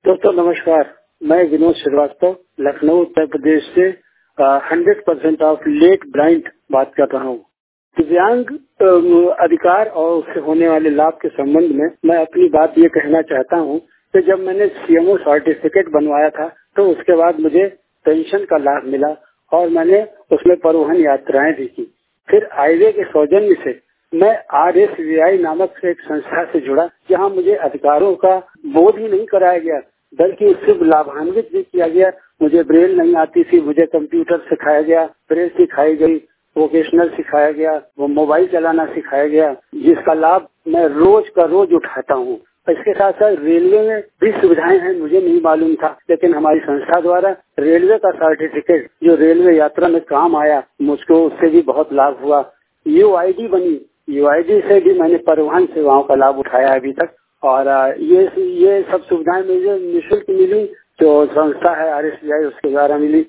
दोस्तों नमस्कार, मैं विनोद श्रीवास्तव लखनऊ उत्तर प्रदेश से 100% ऑफ लेट ब्लाइंड बात कर रहा हूँ। दिव्यांग अधिकार और उससे होने वाले लाभ के संबंध में मैं अपनी बात ये कहना चाहता हूँ कि जब मैंने सीएमओ सर्टिफिकेट बनवाया था तो उसके बाद मुझे पेंशन का लाभ मिला और मैंने उसमें परिवहन यात्राएं भी की। फिर हाईवे के सौजन्य से मैं RSVI नामक एक संस्था से जुड़ा, जहां मुझे अधिकारों का बोध ही नहीं कराया गया बल्कि उससे लाभान्वित भी किया गया। मुझे ब्रेल नहीं आती थी, मुझे कंप्यूटर सिखाया गया, प्रेस सिखाई गई, वोकेशनल सिखाया गया, वो मोबाइल चलाना सिखाया गया, जिसका लाभ मैं रोज का रोज उठाता हूँ। इसके साथ साथ रेलवे में भी सुविधाएं हैं, मुझे नहीं मालूम था, लेकिन हमारी संस्था द्वारा रेलवे का सर्टिफिकेट जो रेलवे यात्रा में काम आया, मुझको उससे भी बहुत लाभ हुआ। UID बनी, UID से भी मैंने परिवहन सेवाओं का लाभ उठाया अभी तक। और ये सब सुविधाएं मुझे निःशुल्क मिली, जो संस्था है RSVI उसके द्वारा मिली।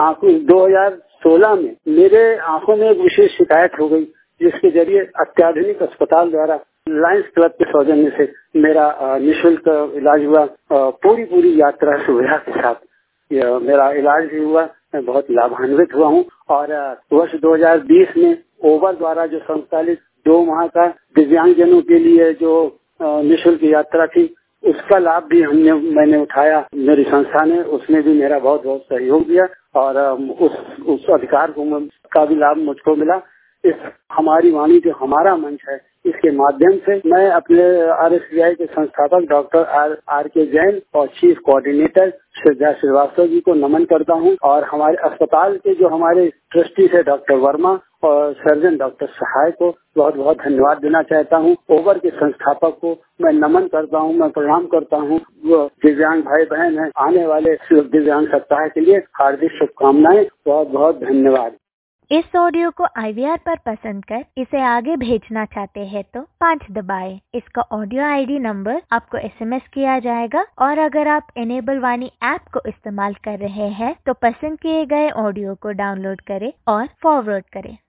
2016 में मेरे आंखों में एक विशेष शिकायत हो गई, जिसके जरिए अत्याधुनिक अस्पताल द्वारा लायंस क्लब के सौजन्य से मेरा निःशुल्क इलाज हुआ, पूरी यात्रा सुविधा के साथ मेरा इलाज भी हुआ। मैं बहुत लाभान्वित हुआ हूँ। और वर्ष 2020 में ओवर द्वारा जो संचालित 2 माह का दिव्यांगजनों के लिए जो निःशुल्क यात्रा थी, उसका लाभ भी मैंने उठाया। मेरी संस्था ने उसमें भी मेरा बहुत सहयोग दिया और उस अधिकार का भी लाभ मुझको मिला। इस हमारी वाणी जो हमारा मंच है, इसके माध्यम से मैं अपने RSVI के संस्थापक डॉक्टर R.K. जैन और चीफ कोऑर्डिनेटर श्रद्धा श्रीवास्तव जी को नमन करता हूं, और हमारे अस्पताल के जो हमारे ट्रस्टी है डॉक्टर वर्मा और सर्जन डॉक्टर सहाय को बहुत बहुत धन्यवाद देना चाहता हूं। ओवर के संस्थापक को मैं नमन करता हूं, मैं प्रणाम करता हूं। वो दिव्यांग भाई बहन हैं, आने वाले दिव्यांग सप्ताह के लिए हार्दिक शुभकामनाएं। बहुत बहुत धन्यवाद। इस ऑडियो को IVR पर पसंद कर इसे आगे भेजना चाहते हैं तो 5 दबाएं। इसका ऑडियो ID नंबर आपको SMS किया जाएगा, और अगर आप इनेबल वाणी ऐप को इस्तेमाल कर रहे हैं तो पसंद किए गए ऑडियो को डाउनलोड करें और फॉरवर्ड करें।